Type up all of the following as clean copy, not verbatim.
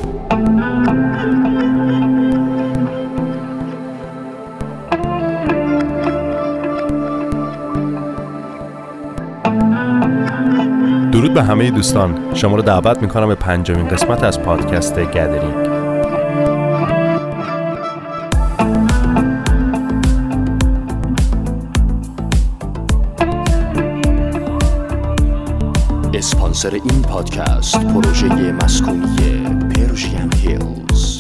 درود به همه دوستان، شما رو دعوت میکنم به 5مین قسمت از پادکست گدرینگ. اسپانسر این پادکست پروژه مسکونی پرژین هیلز.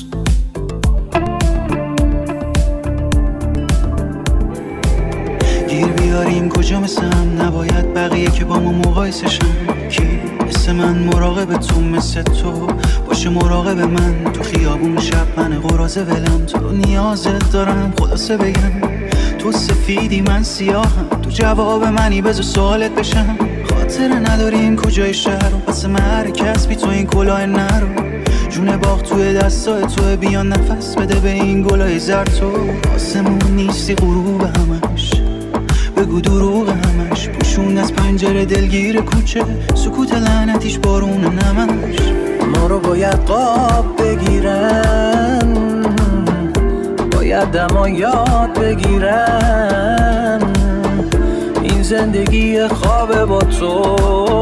گیر بیاریم کجا مثلم، نباید بقیه که با ما مقایسه شن. کی مثل من مراقب تو، مثل تو باشه مراقب من. تو خیابون شب من قراضه ولم، تو نیازت دارم خلاصه بگم. تو سفیدی من سیاهم، تو جواب منی بذار سوالت بشم. خاطر نداریم کجای شهر و پس مرکز بی تو این کلاه نرو. جون باغ توی دستای توی، بیان نفس بده به این گلای زرد. تو آسمون نیستی غروب همش، بگو دروغ همش. پوشون از پنجره دلگیر کوچه، سکوت لعنتیش بارون نمش. ما رو باید قاب بگیرن، باید دما یاد بگیرن. این زندگی خوابه با تو،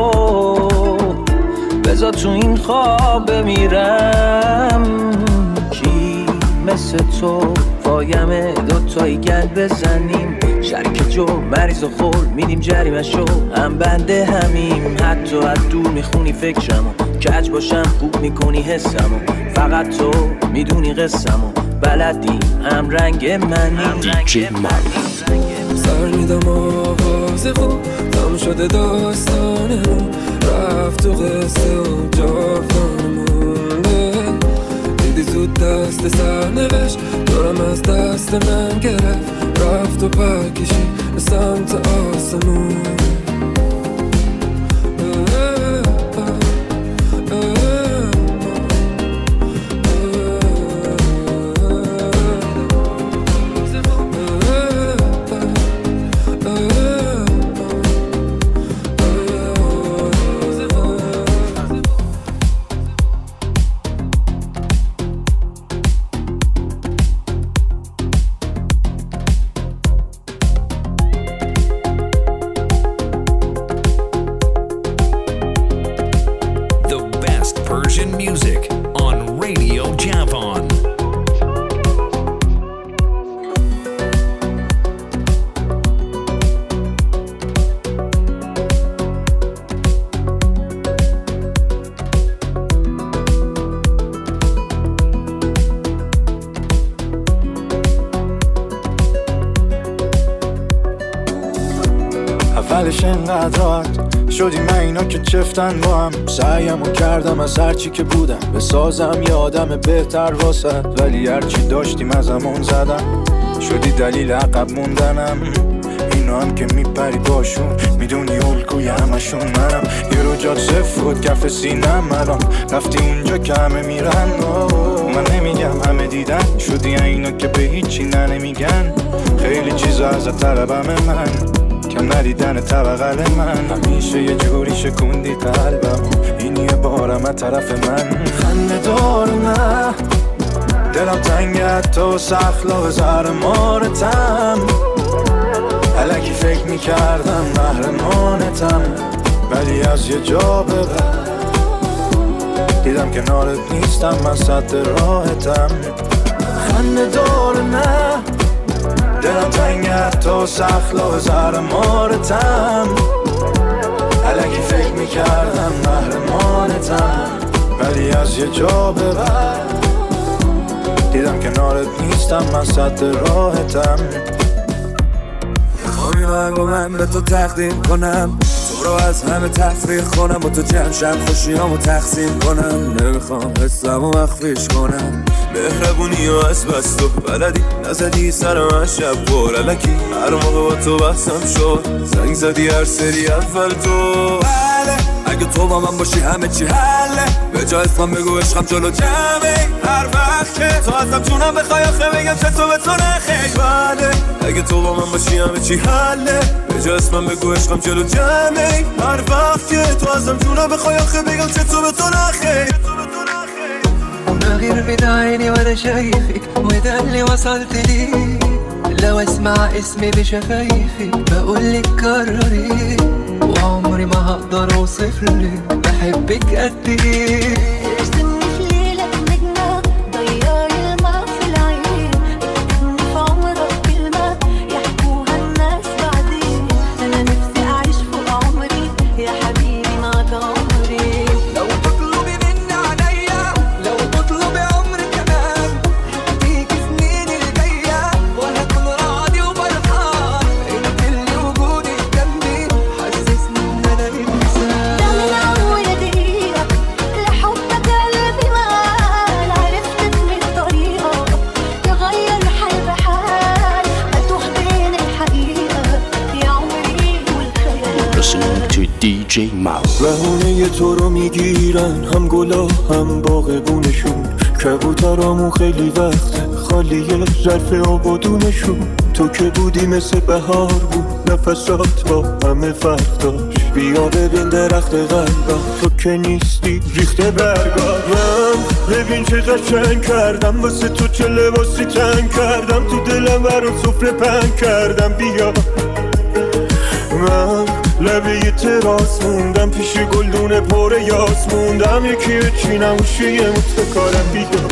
بذار تو این خواب بمیرم. کی مثل تو پایمه دوتایی گل بزنیم. شریک جو مریض و خور میدیم جریمشو، هم بنده همیم. حتی از دور میخونی فکرمو، کج باشم خوب میکنی حسمو. فقط تو میدونی قصمو، بلدی هم رنگ منی. دیجی من سر میدم آواز خوب، تم شده داستانه رفت تو قصه و جافتانه مونده. دیدی زود دست سرنوشت دارم از دست من گرفت، رفت و پرکشی به سمت آسمون. اولش انقدر راحت شدی من اینا که چفتن با هم. سعیمو کردم از هرچی که بودم بسازم یه آدم بهتر واسد، ولی هرچی داشتیم از همون زدم. شدی دلیل عقب موندنم. اینا هم که میپری باشون، میدونی الگوی همشون منم. یه رو جات صفر بود کف سینم، الان رفتی اونجا که همه میرن. من نمیگم همه دیدن، شدی اینا که به هیچی نمیگن. خیلی چیزا از طلبم من، کم ندیدن طبقل من. همیشه یه جوری شکوندی قلبم، این یه بارم از طرف من. خنده دار نه دلم تنگت تو سخلا زر مارتم. الکی فکر میکردم محرمانتم، ولی از یه جا به بعد دیدم کنارت نیستم، من سد راحتم. خنده دار نه دلم تنگت تو سخلا زر مارتم. الکی فکر میکردم محرمانتم، ولی از یه جا به بعد دیدم کنارت نیستم، من سد راحتم. میخوام من به تو تقدیم کنم، تو رو از همه تفریح کنم و تو جمشم خوشیامو تقسیم کنم. نمیخوام حسمو مخفیش کنم، مهربونی و از بس تو بلدی نزدی سرم از شب بار. الکی هر موقع با تو بحثم شد، زنگ زدی هر سری اول تو. بله اگه تو با من باشی همه چی حله، به جا اسمم بگو عشقم جلو جمعه. هر وقت که تو ازم جونم بخوای آخه بگم چه تو به تو نخیش. بله اگه تو با من باشی همه چی حله، به جا اسمم بگو عشقم جلو جمعه. هر وقت که تو ازم جونم بخوای آخه بگم چه تو به تو نخیش. كتير من عيني وانا شايفك وده اللي وصلت ليه. لو اسمع اسمي بشفايفي بقولك كرري، وعمري ما هقدر اوصفلك بحبك قد ايه. ارسمني في ليلة نجمة ضيعي الماء في العين، اكتبني في عمرك كلمة يحكوها الناس بعدين. انا نفسي اعيش فوق عمري يا حبيبي معك عمري. لو تطلبي مني عليا، لو تطلبي عمري كمان، هديكي سنين الجاية وهكون راضي وفرحان. انت اللي وجودك جنبي حسسني ان انا انسان. ده من اول دقيقة لحبك قلبي مال، عرفت اسمي الطريقة تغير حال بحال، اتوه بين الحقيقة يا عمري والخيال. Listening to DJ Mal. بهونه تو رو میگیرن هم گلا هم باغبونشون، کبوترامون خیلی وقته خالیه ظرف آبادونشون. تو که بودی مثل بهار بود، نفسات با همه فرق داشت. بیا ببین درخت قلبم، تو که نیستی ریخته برگا. من ببین چه قشنگ کردم واسه تو، چه لباسی تنگ کردم تو دلم برات سفره پنگ کردم. بیا من لبه تراس موندم پیش گلدون پر یاس موندم، یکی بچینم و شیه متکارم. بیا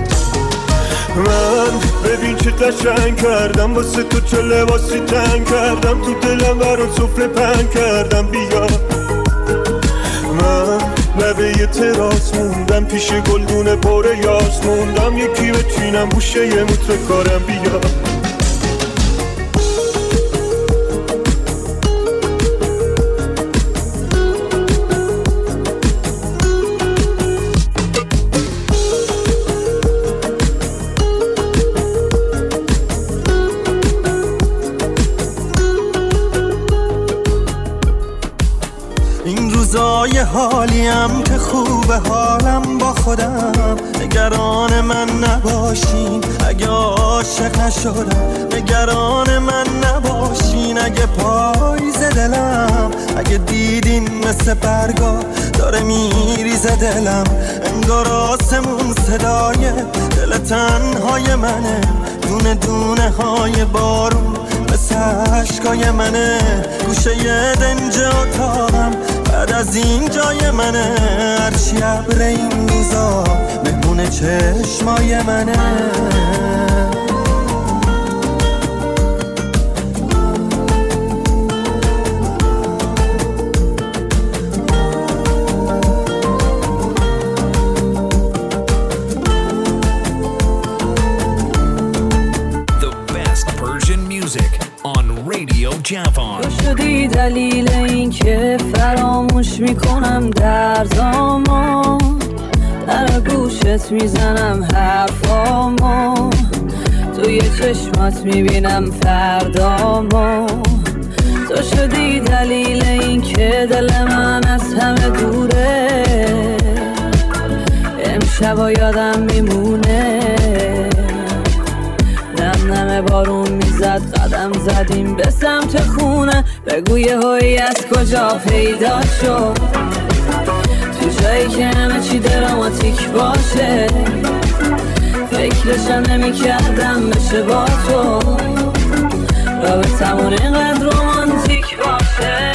من ببین چه قشنگ کردم واسه تو، چه لباسی تنگ کردم تو دلم برات سفره پنگ کردم. بیا من لبه تراس موندم پیش گلدون پر یاس موندم، یکی بچینم و شیه متکارم. بیا روزای حالیم که خوبه حالم با خودم، نگران من نباشین اگه عاشق نشدم، نگران من نباشین اگه پاییز دلم، اگه دیدین مثل برگا داره میریزه دلم، انگار آسمون صدای دل تنهای منه، دونه دونه های بارون مثل عشقای منه، گوشه یه دنج اتاقم بعد از این جای منه، هرچی ابر این روزا مهمون چشمای منه. تو شدی دلیل این که فراموش میکنم دردامو، در گوشت میزنم حرفامو، توی چشمات میبینم فردامو. تو شدی دلیل این که دل من از همه دوره، امشبا یادم میمونه، نم نم بارون میزد قدم زدیم به سمت خونه، بگو یه هایی از کجا پیدا شد، تو جایی که همه چی دراماتیک باشه، فکرشم نمی کردم بشه با تو، رابطمون اینقدر رومانتیک باشه.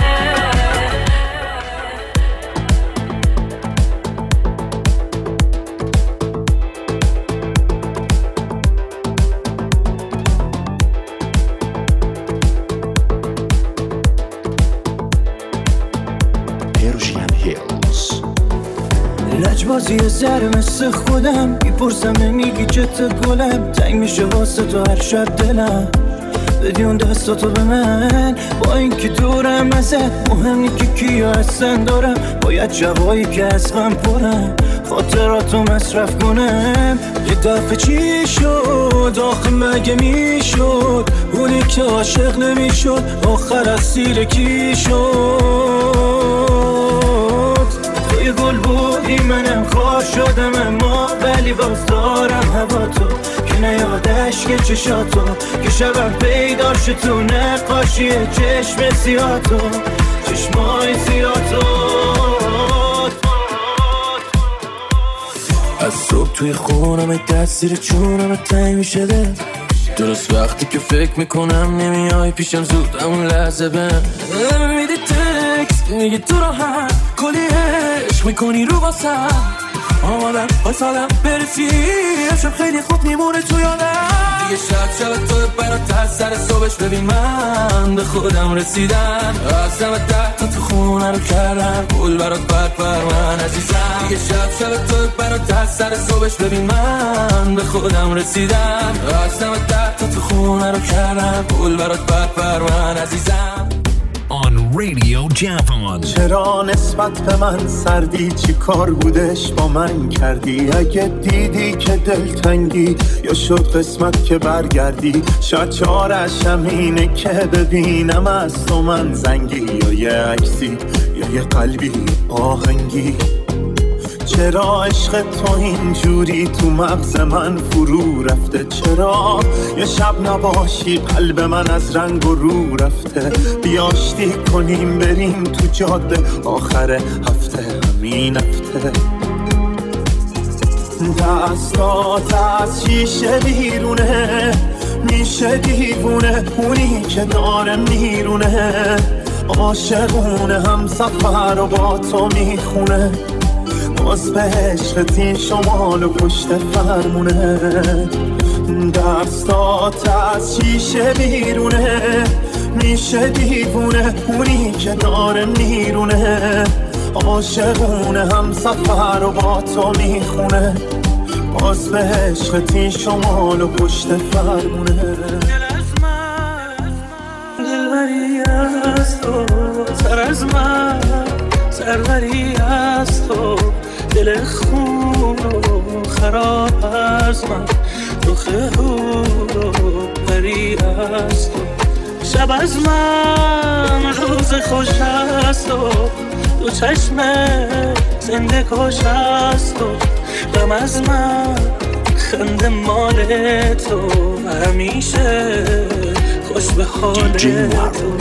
لجبازی سر مثل خودم میپرسم نمیگی چته گلم، تنگ میشه واسه تو هر شب دلم، بدی اون دستاتو به من، با این که دورم ازت مهم نی که کیا هستن دارم، باید جوایی که از غم پرم خاطراتو مصرف کنم. یه دفعه چی شد آخه مگه میشد، اونی که عاشق نمیشد آخر اسیر کی شد. توی گل بودی منم خار شدم اما ولی باز دارم هوا تو، که نیادش که چشاتو که شبم پیدا شد تو نقاشی چشم سیاتو، چشمای سیاتو. از صبح توی خونم دستیر چونم تنگ میشه دل. درست وقتی که فکر میکنم نمیای پیشم زود همون لحظه بهم میدی تکست میگی تو راحت کلی عشق میکنی رو واسم آمادم واسادم برسی امشب خیلی خوب میمونه تو یادم دیگه شب تو برات از سر صبحش ببین من به خودم رسیدم اصلا ده تا تو خونه رو کردم پول برات بر من عزیزم دیگه شب تو برات از سر صبحش ببین من به خودم رسیدم اصلا ده تا تو خونه رو کردم پول برات بر من عزیزم on Radio Javon. چرا نسبت به من سردی چی کار بودش با من کردی اگه دیدی که دلتنگی یا شد قسمت که برگردی شاید چارش همینه که ببینم از تو من زنگی یا یه عکسی یا یه قلبی آهنگی چرا عشق تو اینجوری تو مغز من فرو رفته چرا یه شب نباشی قلب من از رنگ و رو رفته بیاشتی کنیم بریم تو جاده آخر هفته همین هفته دستات از شیشه بیرونه میشه دیوونه اونی که داره میرونه عاشقونه هم سفر و با تو میخونه باز به عشقتی شمال و پشت فرمونه دستات از شیشه بیرونه میشه دیوونه اونی که داره میرونه عاشقونه هم سفر و با تو میخونه باز به عشقتی شمال و پشت فرمونه دل از من دلبری از تو سر از من سروری از تو دل خون و خراب از من روخه و پری از تو شب از من روز خوش از تو دو چشم زنده کش از تو غم از من خنده مال تو همیشه خوش به حال تو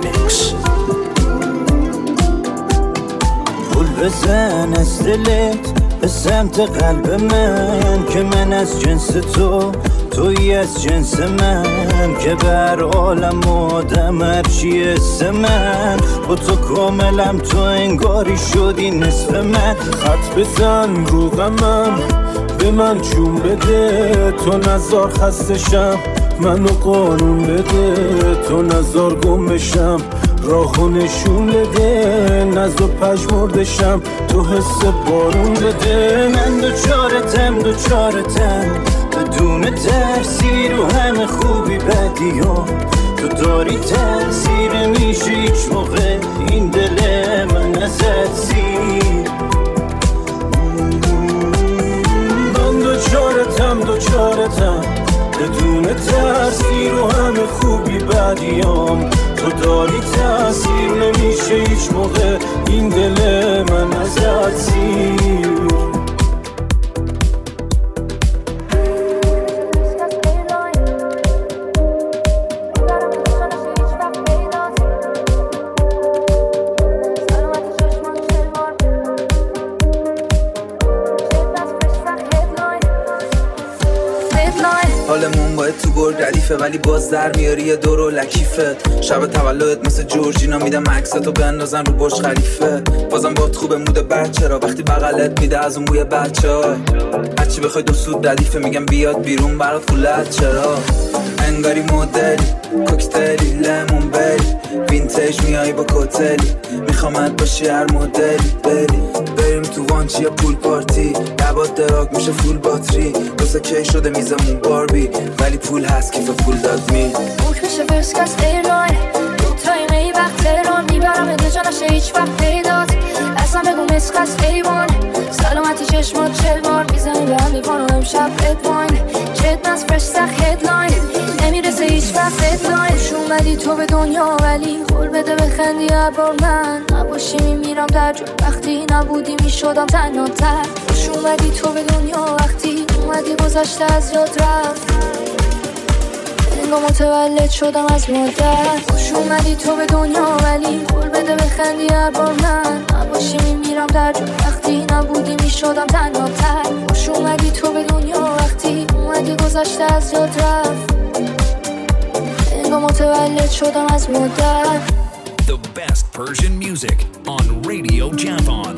بزن از دلت به سمت قلب من که من از جنس توی از جنس من که بر عالم آدم هرچی اسم من با تو کاملم تو انگاری شدی نصف من خط بزن رو غمم به من چون بده تو نزار خستشم منو قانون بده تو نزار گم بشم راهو نشون بده نزو پژمردشم تو حس بارون بده من دوچارتم بدون ترسی رو همه خوبی بدیام تو داری تاثیر میشه هیچ موقع این دل من ازت سیر من دوچارتم بدون ترسی رو همه خوبی بدیام تو داری تاثیر نمیشه هیچ موقع این دل من ازت سیر حالمون باید تو گرد ردیفه ولی باز در میاری یه دور و لکیفت شب تولدت مثل جورجینا میدم عکستو بندازن رو برج خلیفه بازم باد خوبه مود بد چرا وقتی بغلت میده از اون بوی بچه‌ها هرچی بخوای دو سود ردیفه میگم بیاد بیرون برات فولت چرا انگاری مدلی کوکتلی لیمون بری وینتیج میای با کوتلی میخوامت باشی هر مدلی بریم تو وانچی یا پول پارتی عباد دراگ میشه فول باتری روزه کی شده میزمون باربی ولی پول هست کیف پول داد می بوک میشه فرسکست ایرلاین دوتایی وقت تهران میبرم یه جا نشه هیچ وقت پیدات اصلا بگو مسکست ایوان سلامتی چشمات 40 بار میزنی به هم میکنم امشب ادواین چت نس فرش سخ هدلاین نمیرسه هیچ وقت ادلاین خوش اومدی تو به دنیا ولی خور بده بخندی عبار من نباشی میمیرم در جو وقتی نبودی میشدم تنها تر خوش اومدی تو به دنیا وقتی اومدی گذشته از یاد رفت انگار متولد شدم از مادر خوش اومدی تو به دنیا ولی خور بده بخندی عبار من نباشی میمیرم در جو وقتی نبودی میشدم تنها تر خوش تو به دنیا وقتی اومدی گذشته از یاد رفت، انگار متولد شدم از مدت. The best Persian music on Radio Javan.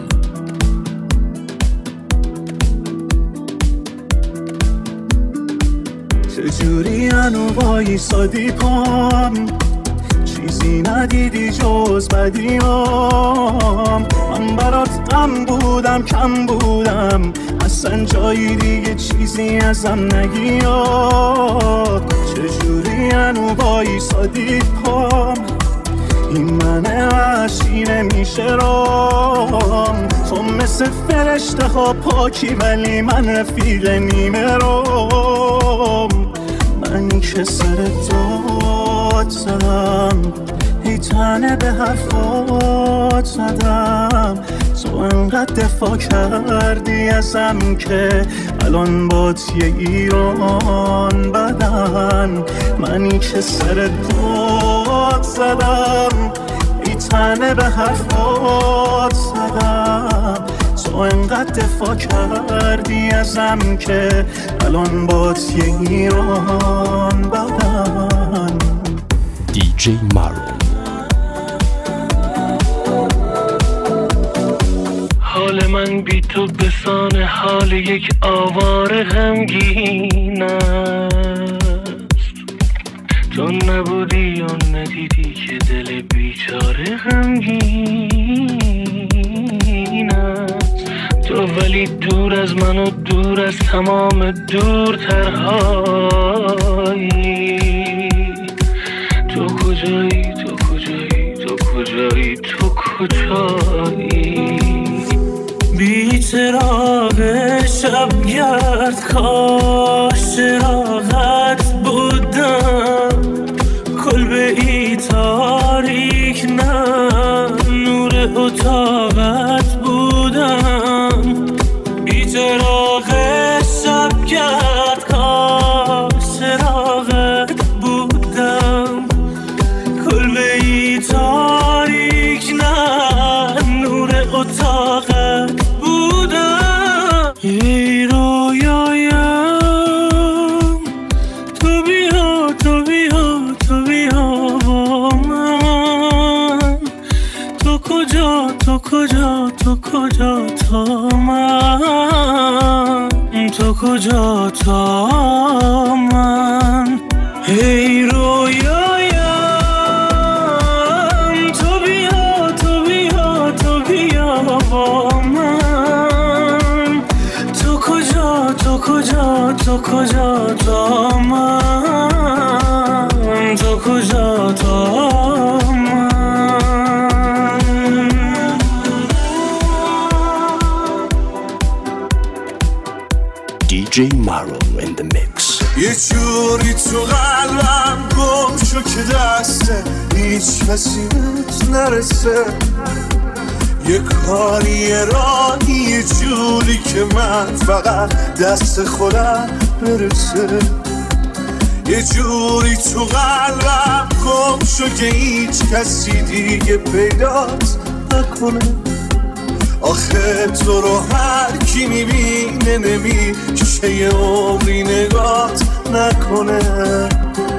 چجوری انو وایسادی پام، چیزی ندیدی جز بدیام. من برات غم بودم کم بودم، اصلا جایی دیگه چیزی ازم نگیاد. چجوری انو وایسادی پام، این من وحشی نمیشه رام. تو مثل فرشته ها پاکی ولی من رفیق نیمه رام. من که سر داد زدم، ای تنه به حرفات زدم. تو انقدر دفاع کردی ازم که الان بات یه ایران بدن. منی که سر داد زدم، ای تنه به حرفات زدم. تو انقدر دفاع کردی ازم که الان بات یه ایران بدن. DJ Maro. حال من بی تو بسان حال یک آواره غمگین است. تو نبودی یا ندیدی که دل بیچاره غمگین است. تو ولی دور از من و دور از تمام دورترهایی. تو کجایی تو کجایی تو کجایی تو کجایی؟ بی چراغ شبگرد کاش چراغت بودم. کلبه ای تاریک نه نور اتاقت بودم. بی چراغ شبگرد کاش چراغت بودم. کلبه ای تاریک نه نور اتاقت بودم. ای رویایم تو بیا تو بیا تو بیا با من. تو کجا تو کجا تو کجا تا من. تو کجا تا من. ای رویایم تو بیا تو بیا تو بیا با من. تو کجا تو کجا تو کجا تا من. تو کجا تا من. DJ Maro in the mix. یه جوری تو قلبم گم شو که دسته هیچ کسی بهت نرسه. یه کاری یه راهی یه جوری که من فقط دست خودم برسه. یه جوری تو قلبم گم شو که هیچ کسی دیگه پیدات نکنه. آخه تو رو هر کی میبینه نمیشه یه عمری نگات نکنه.